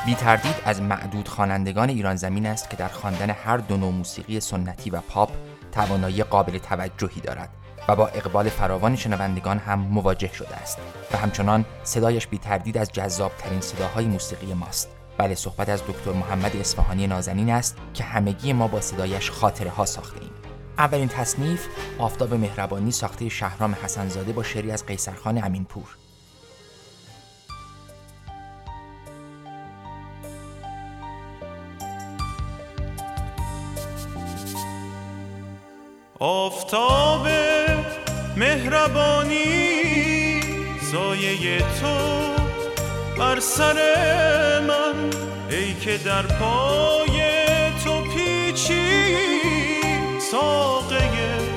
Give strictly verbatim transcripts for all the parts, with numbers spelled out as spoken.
بی تردید از معدود خوانندگان ایران زمین است که در خواندن هر دو نوع موسیقی سنتی و پاپ توانایی قابل توجهی دارد و با اقبال فراوان شنوندگان هم مواجه شده است و همچنان صدایش بی تردید از جذابترین صداهای موسیقی ماست. بله، صحبت از دکتر محمد اصفهانی نازنین است که همگی ما با صدایش خاطره ها ساخته ایم. اولین تصنیف آفتاب مهربانی ساخته شهرام حسن‌زاده با شعری از قیصرخان امینپور. آفتاب مهربانی سایه تو بر سر من، ای که در پای تو پیچی ساقه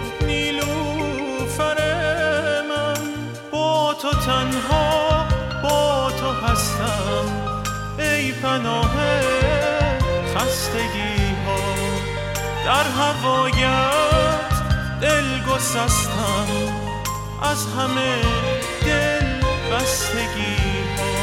نیلوفر من. با تو تنها با تو هستم ای پناه خستگی ها، در هوایت دل گسستم از همه دل بستگی ها.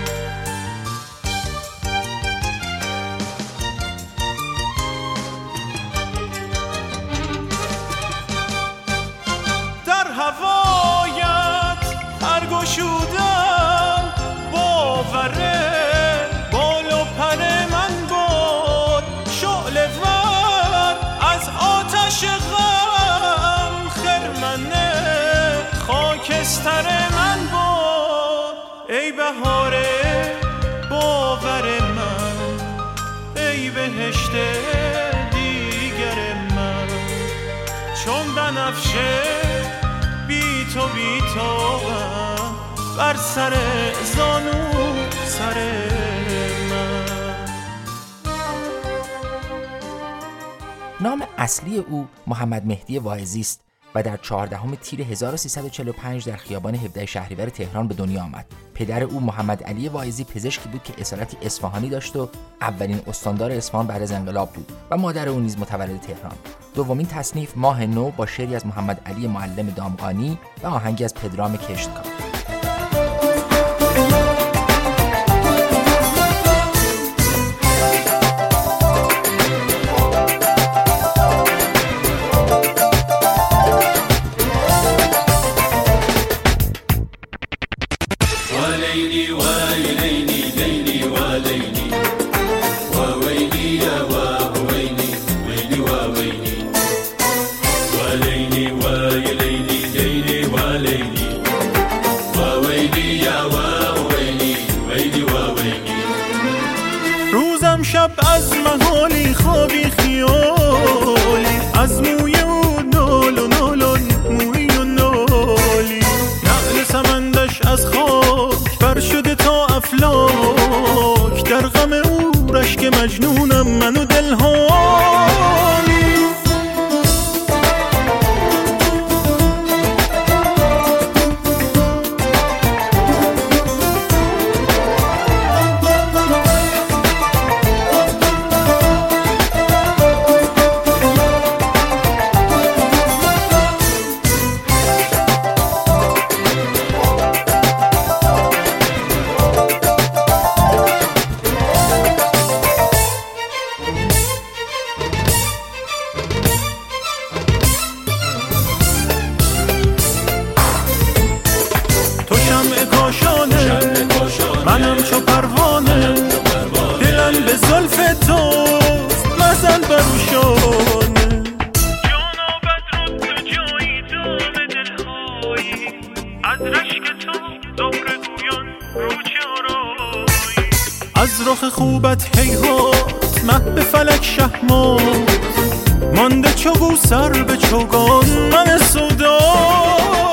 در هوایت پرگشودم باوره بال و پر من بود، شعله ور از آتش غم خرمن خاکستر من بود. ای بهار باور من، ای بهشت دیگر من، چون بنفشه بی تو بی تو بر سر زانو سر من. نام اصلی او محمد مهدی واعظی است و در چهاردهم تیر هزار و سیصد و چهل و پنج در خیابان هفده شهریور تهران به دنیا آمد. پدر او محمد علی واعظی پزشکی بود که اصالتی اصفهانی داشت و اولین استاندار اصفهان بعد از انقلاب بود و مادر او نیز متولد تهران. دومین تصنیف ماه نو با شعری از محمد علی معلم دامغانی و آهنگی از پدرام کشتکار. روزم شب از محالی خوابی خیالی، از موی و نال و نالان موی و نالی، نعل سمندش از خاک بر شده تا افلاک، در غم او رشک مجنونم من و دلهالی. منم چو پروانه دلم به زلف تو مزن بروشانه، جانا بدرد تو جایی دام دلهایی، از رشک تو زهر گویان روچه آرایی، از رخ خوبت هیهات مه به فلک شهمات، مانده چو سر به چوگان من سودایی.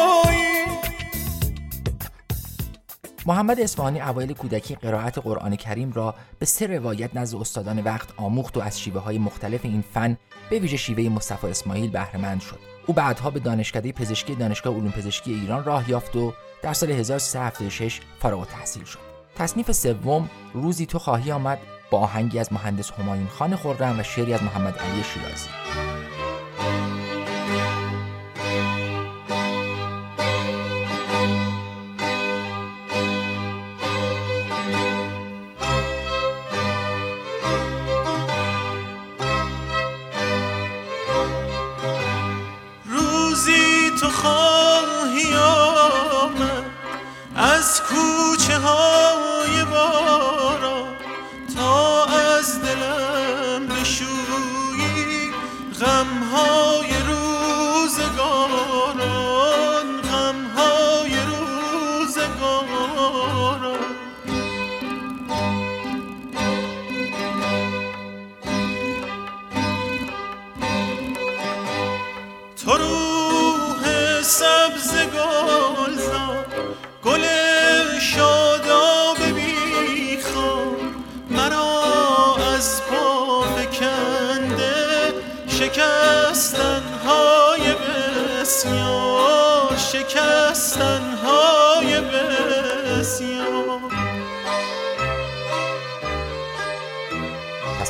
محمد اصفهانی اوایل کودکی قرائت قرآن کریم را به سه روایت نزد استادان وقت آموخت و از شیوه‌های مختلف این فن به ویژه شیوه مصطفی اسماعیل بهره مند شد. او بعدها به دانشکده پزشکی دانشگاه علوم پزشکی ایران راه یافت و در سال هزار و سیصد و هفتاد و شش فارغ التحصیل شد. تصنیف سوم روزی تو خواهی آمد با آهنگی از مهندس همایون خان خرم و شعری از محمد علی شیرازی.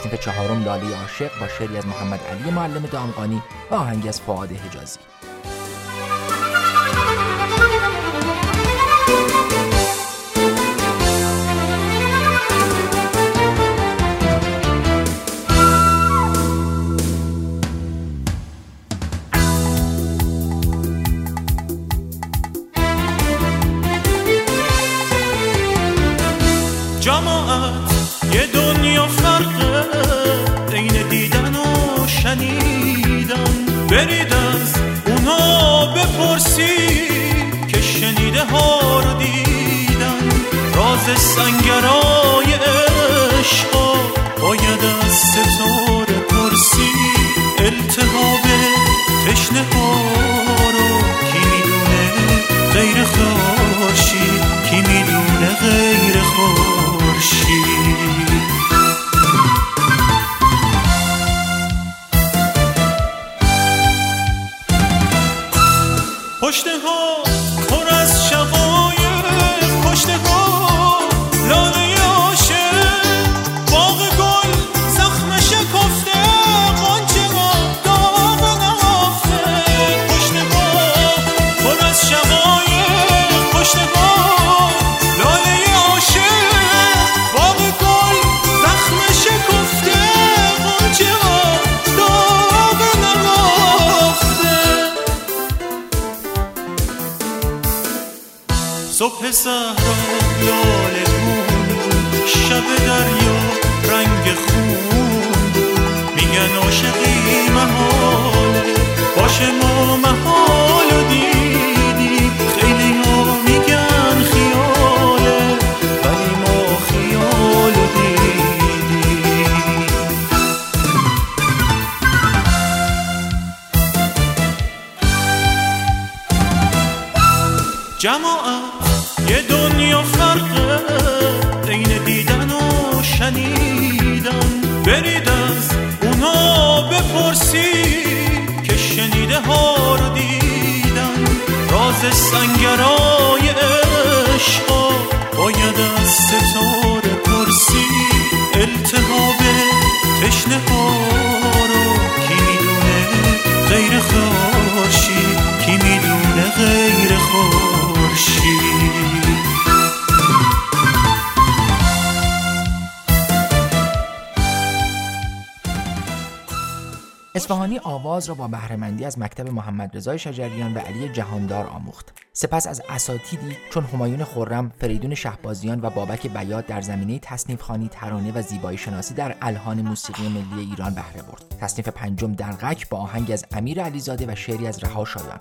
تصنیف چهارم لاله عاشق با شعری از محمد علی معلم دامغانی و آهنگی از فؤاد حجازی. جماعت یه دنیا فرقه بین دیدن و شنیدن، برید از اونا بپرسی که شنیده ها رو دیدن. راز سنگرای عشقا باید از ستاره پرسی، التهاب تشنه ها رو کی میدونه غیر خورشید، کی میدونه غیر خورشید. پشته ها پر از شقایق، پشته ها لاله عاشق، باغ گل زخم شکفته، غنچه ها داغ نهفته. پشته ها پر از شقایق، پشته ها لاله عاشق، باغ گل زخم شکفته، غنچه ها داغ نهفته. صبح صحرا لاله بود، شب دریا رنگ خون، میگن عاشقی محاله، باشه ما محال و دیدیم. خیلی ها میگن خیاله، ولی ما خیال و دیدیم. جماعت یه دنیا فرقه بین دیدن و شنیدن، برید از اونا بپرسی که شنیده ها رو دیدن. راز سنگرای عشقا باید از ستاره پرسی، التهاب تشنه ها رو کی میدونه غیر خورشید، کی میدونه غیر خورشید. اصفهانی آواز را با بهره‌مندی از مکتب محمد رضا شجریان و علی جهاندار آموخت. سپس از اساتیدی چون همایون خرم، فریدون شهبازیان و بابک بیات در زمینه تصنیف‌خوانی، ترانه و زیبایی شناسی در الحان موسیقی ملی ایران بهره برد. تصنیف پنجم دلقک با آهنگ از امیر علیزاده و شعری از رها شایان.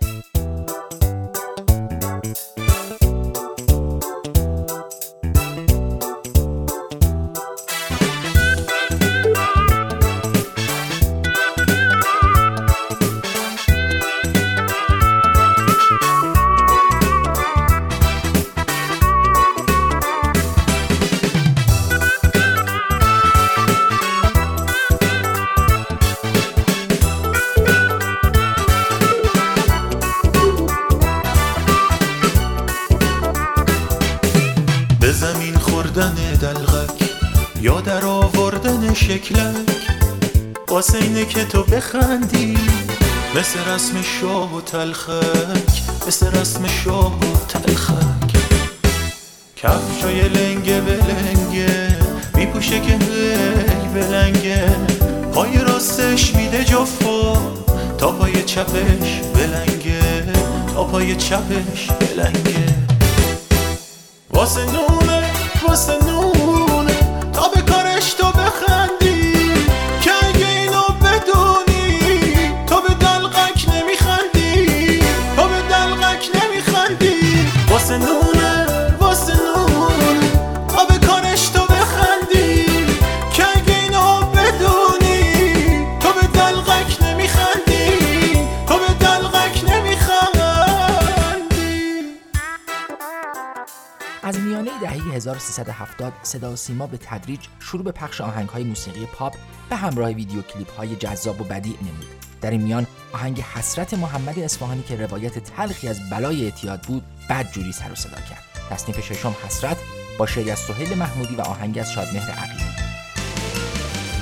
زمین خوردن دلغک یا در آوردن شکلک، واسه اینه که تو بخندی مثل رسم شاه و تلخک، مثل رسم شاه و تلخک. کفشای لنگه بلنگه میپوشه که هل بلنگه، پای راستش میده جفا تا پای چپش بلنگه، تا پای چپش بلنگه. واسه نونه واسه نونه تا به کارش تو بخندی، که اگه اینو بدونی تو به دلقک نمیخندی، تو به دلقک نمیخندی. واسه نونه واسه نونه تا به کارش تو بخندی، که اگه اینو بدونی تو به دلقک نمیخندی، تو به دلقک نمیخندی. از میانه دهه هزار و سیصد و هفتاد صدا و سیما به تدریج شروع به پخش آهنگ‌های موسیقی پاپ به همراه ویدیو کلیپ‌های جذاب و بدیع نمود. در این میان آهنگ حسرت محمد اصفهانی که روایت تلخی از بلای اعتیاد بود بدجوری سر و صدا کرد. تصنیف ششم حسرت با شعری از سهیل محمودی و آهنگ از شادمهر عقیلی.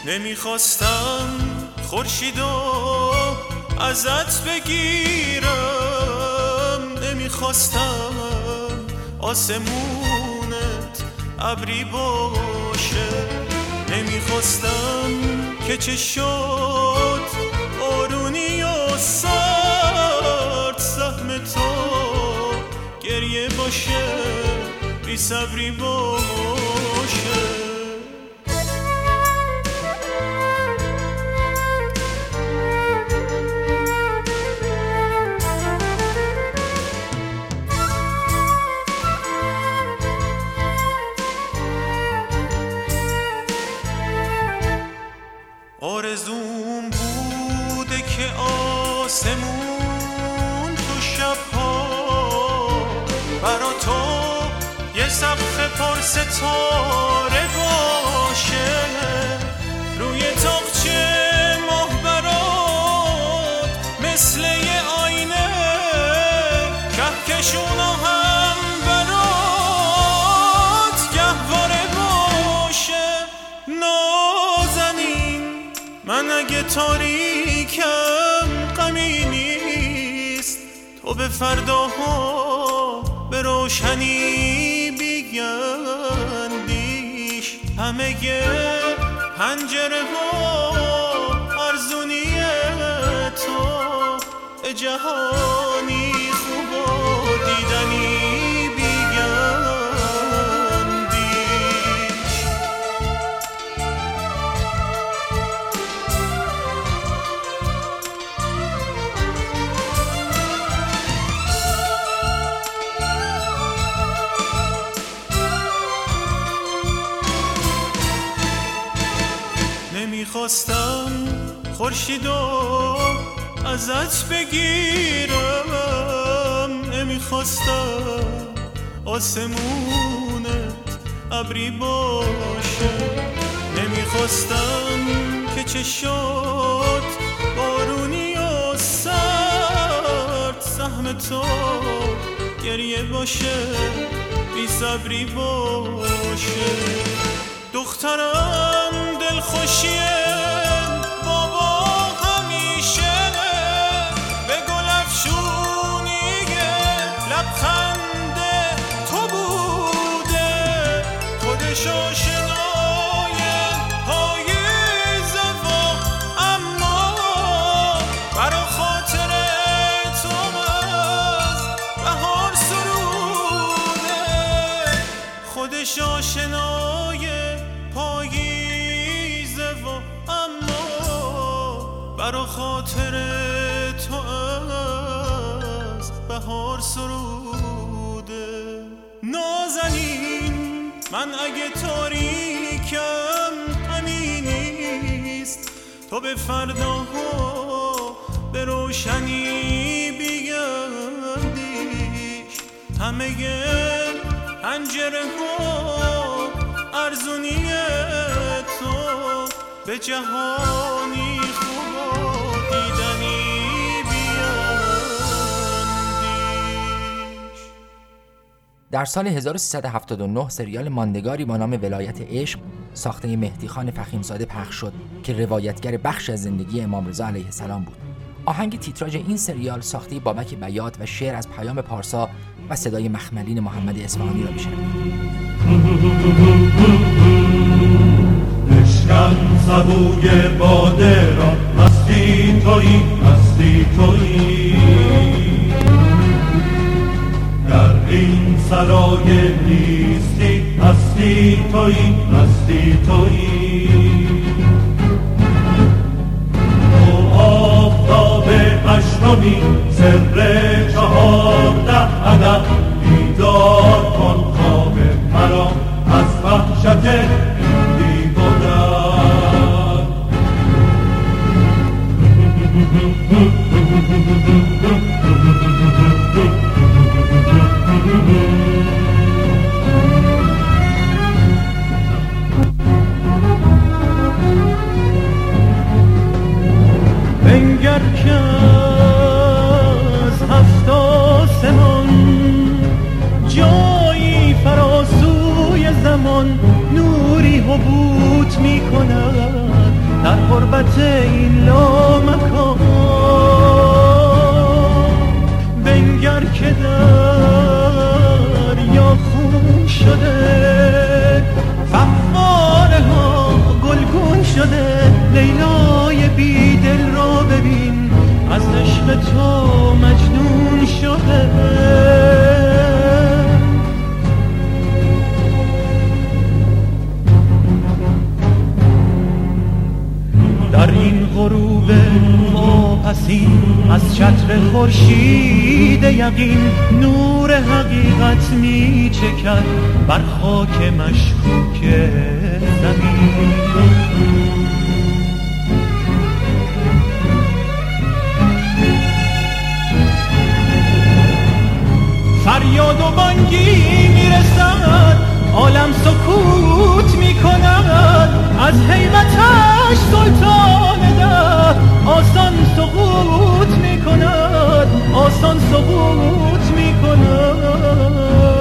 نمیخواستم خورشیدو ازت بگیرم، نمیخواستم آسمونت ابری باشه، نمیخواستم که چه شد بارونی و سرد سهم تو گریه باشه، بی صبری باشه. آرزوم بوده که آسمون تو شبها برا تو یه سقف پر ستاره باشه، روی تاقچه ماه برات مثل یه آینه، کهکشونا هم برات گهواره باشه. نازنین من اگه تاریکم غمی نیست، تو به فرداها به روشنی بیاندیش، همه پنجره ها ارزونی تو به جهانی خوب و دیدنی بیاندیش. نمیخواستم خورشیدو ازت بگیرم، نمیخواستم آسمونت ابری باشه، نمیخواستم که چه شد بارونی و سرد سهم تو گریه باشه، بی صبری باشه. دخترم دلخوشیه بابا همیشه، به گل افشونیه لبخند تو بوده، خودش آشنای پاییزه و اما برا خاطر تو از بهار سروده، خودش آشنای پاییزه و اما برا خاطر تو از بهار سروده. نازنین من اگه تاریکم غمی نیست، تو به فرداها به روشنی بیاندیش، همه پنجره ها ارزونی تو به جهانی خوب و دیدنی بیاندیش. در سال هزار و سیصد و هفتاد و نه سریال ماندگاری با نام ولایت عشق ساخته مهدی خان فخیمزاده پخش شد که روایتگر بخش از زندگی امام رضا علیه السلام بود. آهنگ تیتراژ این سریال ساخته بابک بیات و شعر از پیام پارسا و صدای مخملین محمد اصفهانی را میشنوید. بشکن سبوی باده را، مستی تویی مستی تویی، در این سرای نیستی هستی تویی هستی تویی. تو آفتاب هشتمی سر چهارده عدد، بیدار کن خواب مرا از وحشت بی گذر. بنگر که از هفت آسمان جایی فراسوی زمان نوری حبوط می کند، حسین از چتر خورشید یقین نور حقیقت می چکد بر خاک مشکوک زمین. فریاد و بانگی میرسد عالم سکوت میکند از هیبتش سلطان ده آسان سقوط میکند آسان سقوط میکند.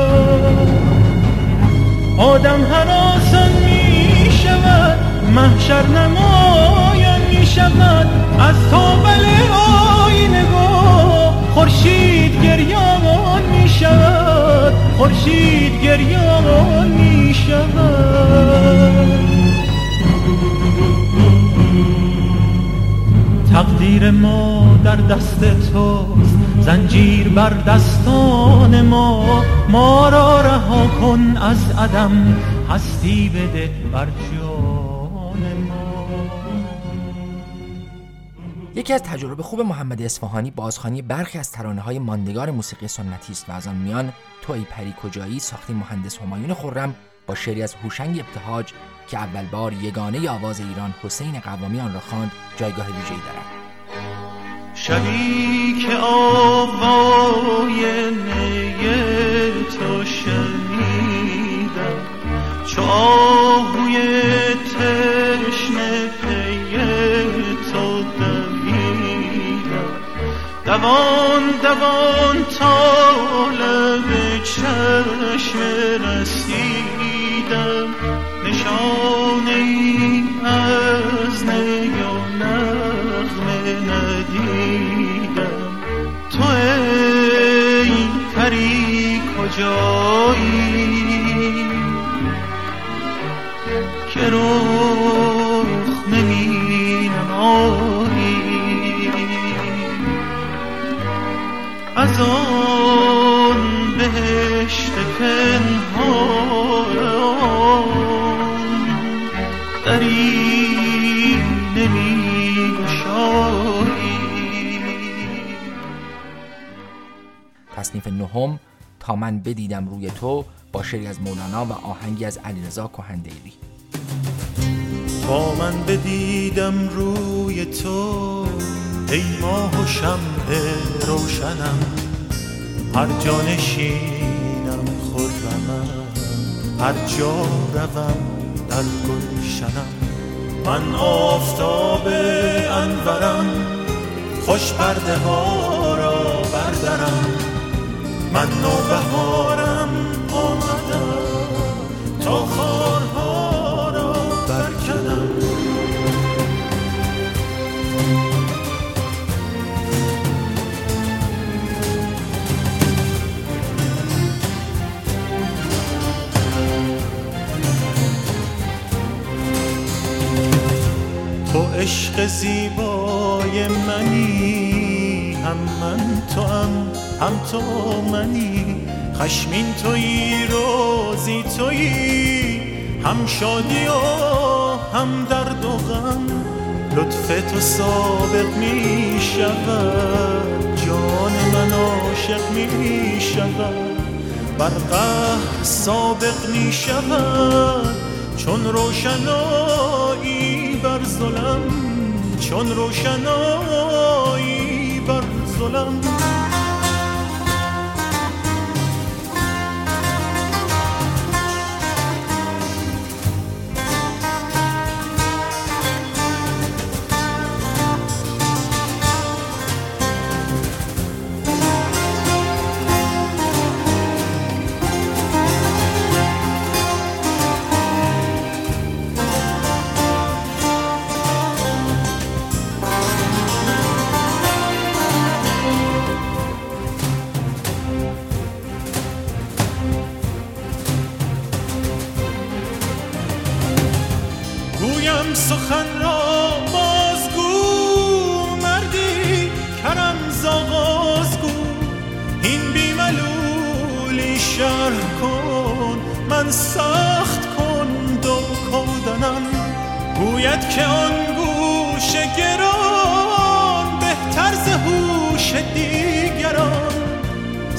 آدم هراسان میشود محشر نمایان میشود از تابل آینه خورشید گریان می شود خورشید گریان می شود. تقدیر ما در دست توست زنجیر بر دستان ما ما را رها کن از عدم هستی بده بر جان ما. یکی از تجارب خوب محمد اصفهانی بازخوانی برخی از ترانه‌های ماندگار موسیقی سنتی است و از آن میان تو ای پری کجایی ساخته مهندس همایون خرم با شعری از هوشنگ ابتهاج که اول بار یگانه آواز ایران حسین قوامی آن را خواند جایگاه ویژه‌ای دارد. شبی که آوای نی تو شنیدم چو آهوی تشنه پی تو دویدم دوان دوان طالب چشم رسیدم نشانه ای از نی و نغمه ندیدم تو ای پری کجایی که رخ نمی نمایی از آن بهشت پنهان دری نمی گشایی. تصنیف نهم تا من بدیدم روی تو با شعری از مولانا و آهنگی از علیرضا کهندیری. با من بدیدم روی تو ای ماه و شمع روشنم هر جا نشینم خرمم هر جا روم در گلشنم من آفتاب انورم خوش پرده ها را بردرم من نوبهارم آمدم تا خارها را برکنم. تو عشق زیبای منی هم من تو هم هم تو منی خشمین تویی روزی تویی هم شادی و هم درد و غم لطف تو سابق می شود جان من عاشق می شود بر قهر سابق می شود چون روشنایی بر ظلم چون روشنایی بر ظلم.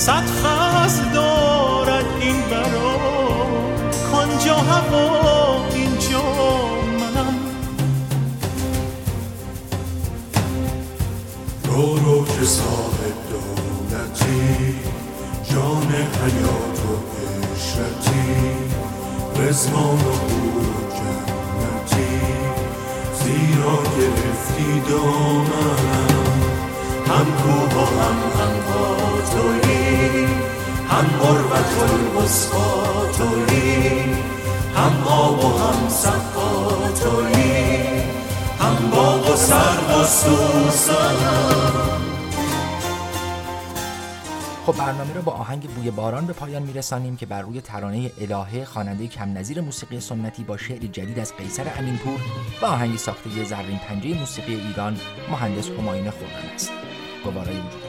صد فصل دارد این برا، کانجا هوا اینجا منم. رو رو که صاحب دولتی، جان حیات و عشرتی، رزوان و حور و جنتی، زیرا گرفتی دامنم. هم کوه و هم انها تویی، هم قربت الوسطی تویی، هم آب و هم سقا تویی، هم باغ و سرو و سوسنم. خب برنامه رو با آهنگ بوی باران به پایان میرسانیم که بر روی ترانه الهه خواننده کم نظیر موسیقی سنتی با شعری جدید از قیصر امینپور و آهنگی ساخته زرین پنجه موسیقی ایران مهندس همایون خورم است. گوارای وجود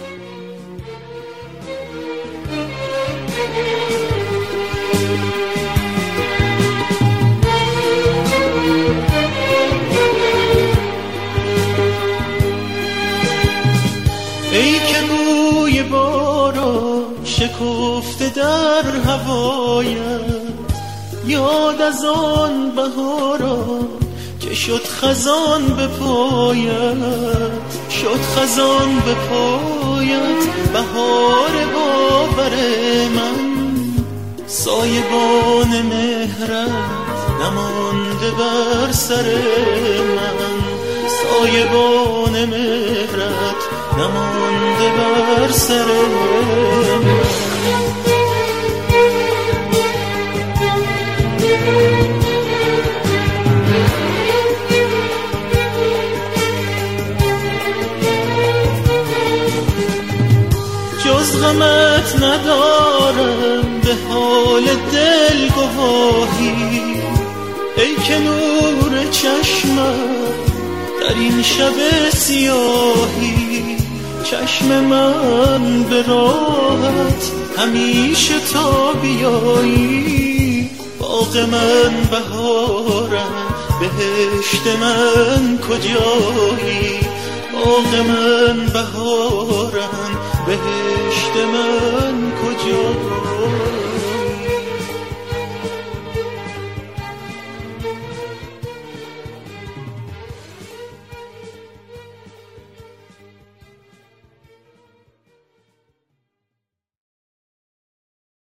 ای که بوی باران شکفته در هوایت، یاد از آن بهاران که شد خزان به پایت، شد خزان به پایت. بهار باور من، سایبان مهرت نمانده بر سر من، سایبان مهرت نمانده بر سر من. جز غمت ندارم به حال دل گواهی، ای که نور چشمت در این شب سیاهی. چشم من به راحت همیشه تا بیایی، باغ من بهارم بهشت من کجایی، باغ من بهارم بهشت من کجایی.